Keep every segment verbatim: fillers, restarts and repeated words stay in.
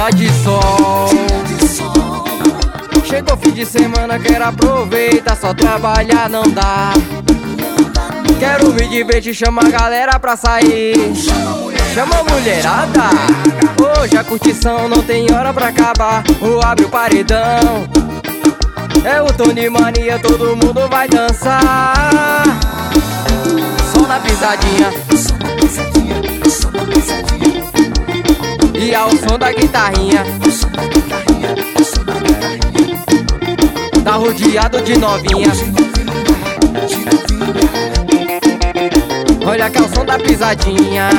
Dia de sol, chegou fim de semana, quero aproveitar, só trabalhar não dá. Quero me divertir, chama a galera pra sair, chama a mulherada. Hoje a curtição não tem hora pra acabar. O abre o paredão, é o Tony Mania, todo mundo vai dançar. Só na pisadinha, e ao som da guitarrinha, tá rodeado de novinha. Olha que é o som da pisadinha.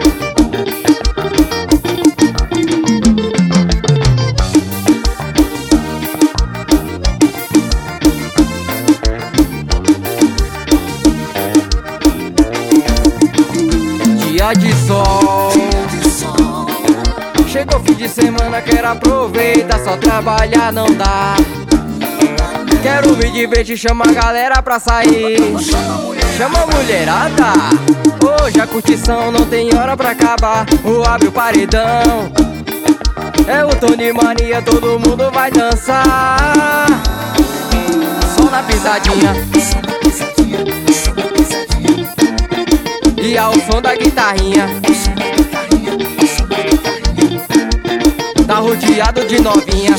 Dia de sol, chegou fim de semana, quero aproveitar, só trabalhar não dá. Quero me divertir, chama a galera pra sair, chama a mulherada. Hoje a curtição não tem hora pra acabar. O abre o paredão, é o Tony Mania, todo mundo vai dançar. Só na pisadinha, e ao som da guitarrinha, tá rodeado de novinha.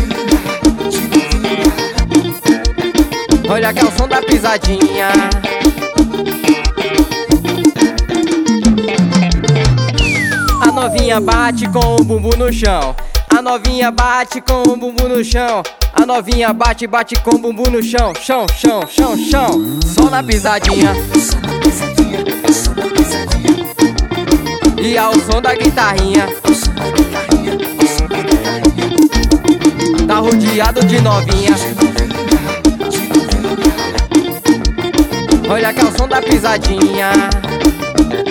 Olha que é o som da pisadinha. A novinha bate com o bumbum no chão, a novinha bate com o bumbum no chão, a novinha bate, bate com o bumbum no chão, chão, chão, chão, chão. Só na pisadinha, e ao som da guitarrinha, tá rodeado de novinha. Olha que é o som da pisadinha.